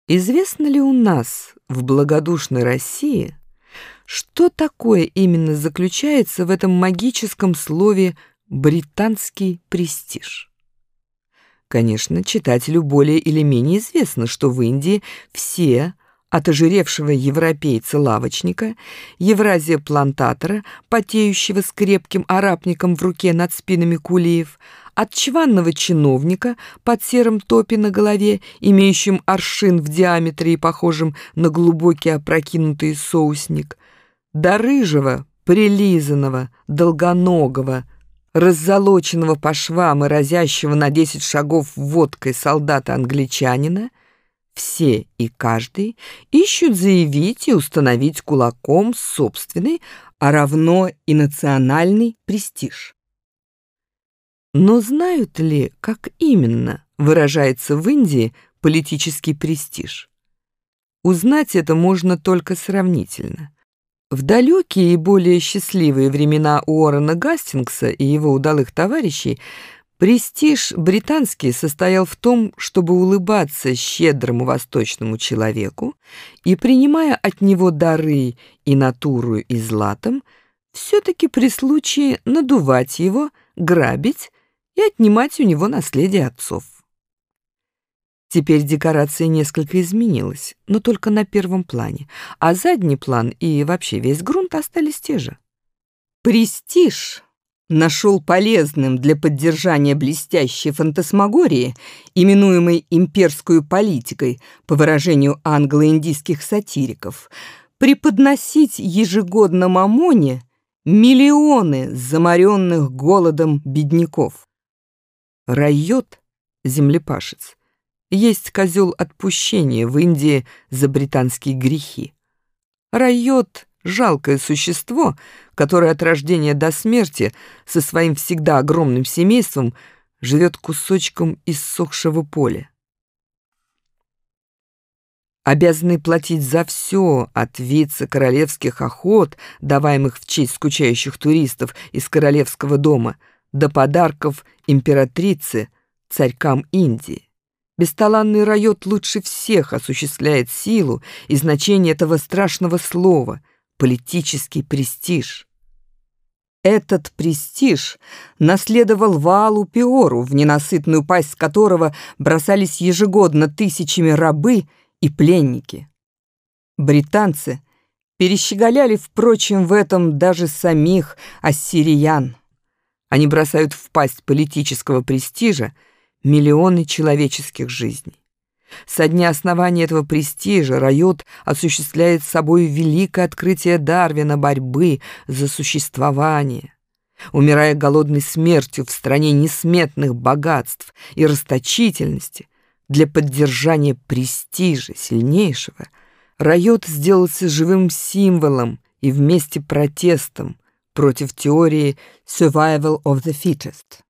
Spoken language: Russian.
Известно ли у нас, в благодушной России, что такое именно заключается в этом магическом слове «британский престиж»? Конечно, читателю более или менее известно, что в Индии все, от ожиревшего европейца-лавочника, Евразия-плантатора, потеющего с крепким арапником в руке над спинами кулиев, от чванного чиновника под серым топи на голове, имеющим аршин в диаметре и похожим на глубокий опрокинутый соусник, до рыжего, прилизанного, долгоногого, раззолоченного по швам и разящего на 10 шагов водкой солдата-англичанина, все и каждый ищут заявить и установить кулаком собственный, а равно и национальный престиж. Но знают ли, как именно выражается в Индии политический престиж? Узнать это можно только сравнительно. В далекие и более счастливые времена Уоррена Гастингса и его удалых товарищей престиж британский состоял в том, чтобы улыбаться щедрому восточному человеку и, принимая от него дары и натуру и златом, все-таки при случае надувать его, грабить и отнимать у него наследие отцов. Теперь декорация несколько изменилась, но только на первом плане, а задний план и вообще весь грунт остались те же. Престиж нашел полезным для поддержания блестящей фантасмагории, именуемой имперскую политикой, по выражению англо-индийских сатириков, преподносить ежегодно Мамоне миллионы заморенных голодом бедняков. Райот, землепашец, есть козел отпущения в Индии за британские грехи. Райот — жалкое существо, которое от рождения до смерти со своим всегда огромным семейством живет кусочком иссохшего поля. Обязанный платить за все, от вице-королевских охот, даваемых в честь скучающих туристов из королевского дома, до подарков императрицы, царькам Индии. Бесталанный Райот лучше всех осуществляет силу и значение этого страшного слова — политический престиж. Этот престиж наследовал Ваалу Пиору, в ненасытную пасть которого бросались ежегодно тысячами рабы и пленники. Британцы перещеголяли, впрочем, в этом даже самих ассириян. Они бросают в пасть политического престижа миллионы человеческих жизней. Со дня основания этого престижа Райот осуществляет собой великое открытие Дарвина борьбы за существование. Умирая голодной смертью в стране несметных богатств и расточительности, для поддержания престижа сильнейшего, Райот сделался живым символом и вместе протестом против теории «survival of the fittest».